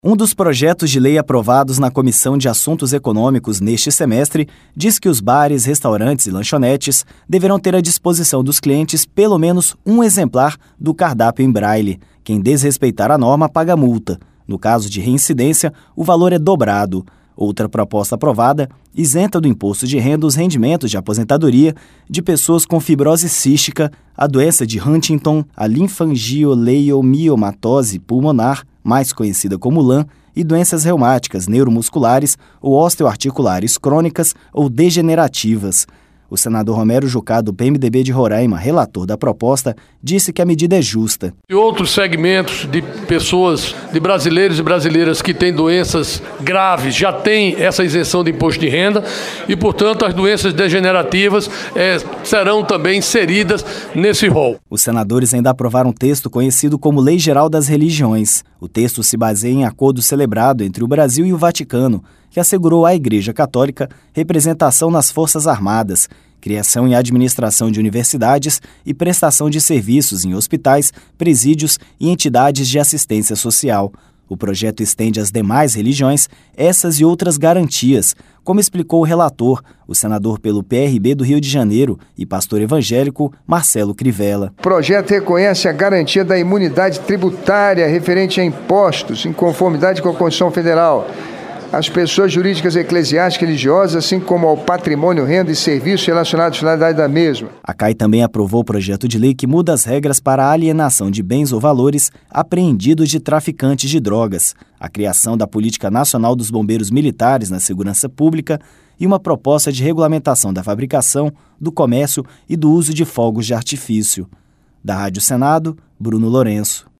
Um dos projetos de lei aprovados na Comissão de Assuntos Econômicos neste semestre diz que os bares, restaurantes e lanchonetes deverão ter à disposição dos clientes pelo menos um exemplar do cardápio em braille. Quem desrespeitar a norma paga multa. No caso de reincidência, o valor é dobrado. Outra proposta aprovada isenta do imposto de renda os rendimentos de aposentadoria de pessoas com fibrose cística, a doença de Huntington, a linfangioleiomiomatose pulmonar, mais conhecida como LAM, e doenças reumáticas, neuromusculares ou osteoarticulares crônicas ou degenerativas. O senador Romero Jucá, do PMDB de Roraima, relator da proposta, disse que a medida é justa. E outros segmentos de pessoas, de brasileiros e brasileiras que têm doenças graves, já têm essa isenção de imposto de renda e, portanto, as doenças degenerativas serão também inseridas nesse rol. Os senadores ainda aprovaram um texto conhecido como Lei Geral das Religiões. O texto se baseia em acordo celebrado entre o Brasil e o Vaticano, que assegurou à Igreja Católica representação nas Forças Armadas, criação e administração de universidades e prestação de serviços em hospitais, presídios e entidades de assistência social. O projeto estende às demais religiões essas e outras garantias, como explicou o relator, o senador pelo PRB do Rio de Janeiro e pastor evangélico Marcelo Crivella. O projeto reconhece a garantia da imunidade tributária referente a impostos, em conformidade com a Constituição Federal, às pessoas jurídicas eclesiásticas e religiosas, assim como ao patrimônio, renda e serviços relacionados à finalidade da mesma. A CAI também aprovou o projeto de lei que muda as regras para a alienação de bens ou valores apreendidos de traficantes de drogas, a criação da Política Nacional dos Bombeiros Militares na Segurança Pública e uma proposta de regulamentação da fabricação, do comércio e do uso de fogos de artifício. Da Rádio Senado, Bruno Lourenço.